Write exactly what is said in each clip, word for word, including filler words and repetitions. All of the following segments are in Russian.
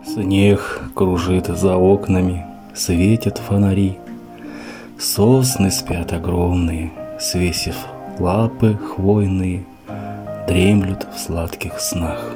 Снег кружит за окнами, светят фонари. Сосны спят огромные, свесив лапы хвойные, дремлют в сладких снах.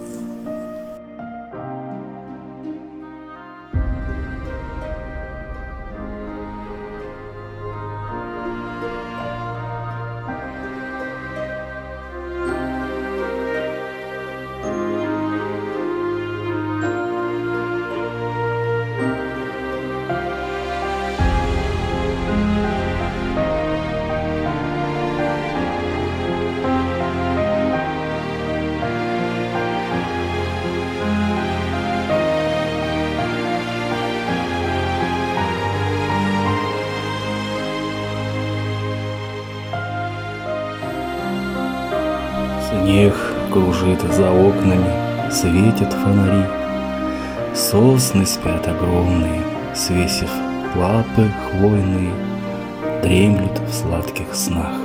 Снег кружит за окнами, светят фонари. Сосны спят огромные, свесив лапы хвойные, дремлют в сладких снах.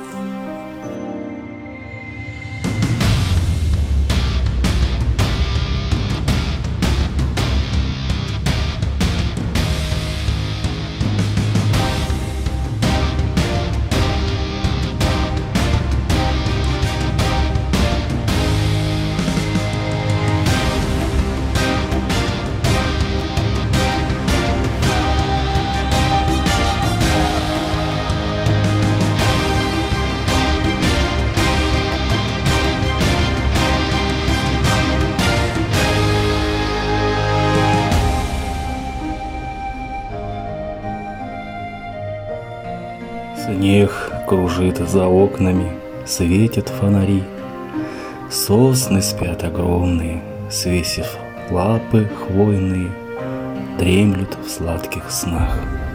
Снег кружит за окнами, светят фонари. Сосны спят огромные, свесив лапы хвойные, дремлют в сладких снах.